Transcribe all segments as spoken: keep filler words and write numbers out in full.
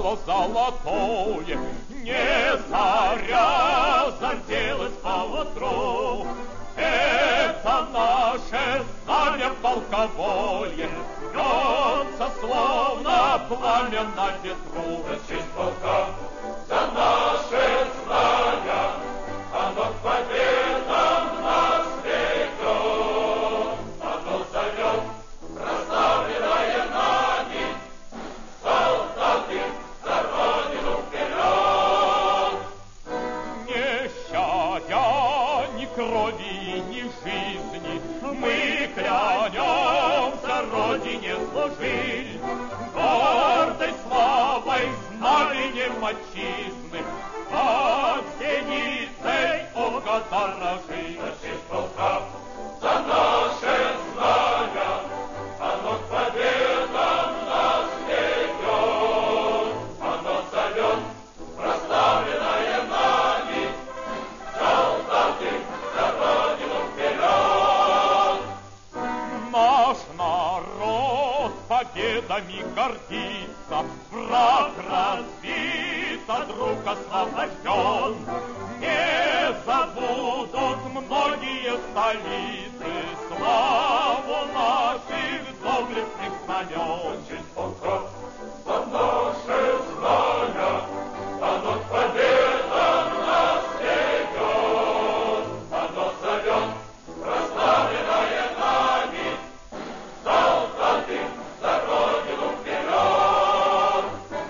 что золотое, не заря зарделась поутру. Это наше знамя полковое, бьется, словно пламя на ветру. За честь полка, за наше знамя, оно к победам нас ведет. Оно зовет, прославленное нами, солдаты за Родину вперед. Не щадя ни крови, ни жизни, мы клянемся Родине служить, гордой славой, знаменем отчизны, под зеницей ока дорожить. За честь полка, за наше знамя, оно к победам нас ведет. Оно зовет, прославленное нами, солдаты за Родину вперед. Наш народ победами гордится, враг разбит, а друг освобожден. Не забудут многие столицы славу наших доблестных знамен. Честь полка, за наше знамя, оно к победам нас ведет. Оно зовет, прославленное нами, солдаты за Родину вперед.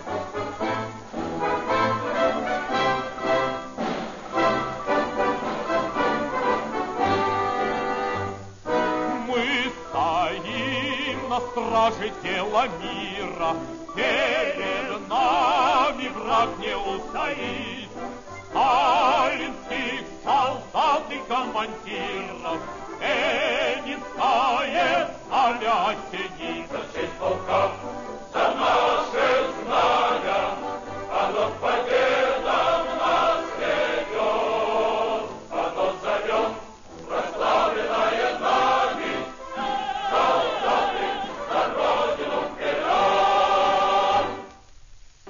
Мы стоим на страже тела мира, перед нами враг не устоит. Сталинских солдат и командиров Ленинское знамя осенит.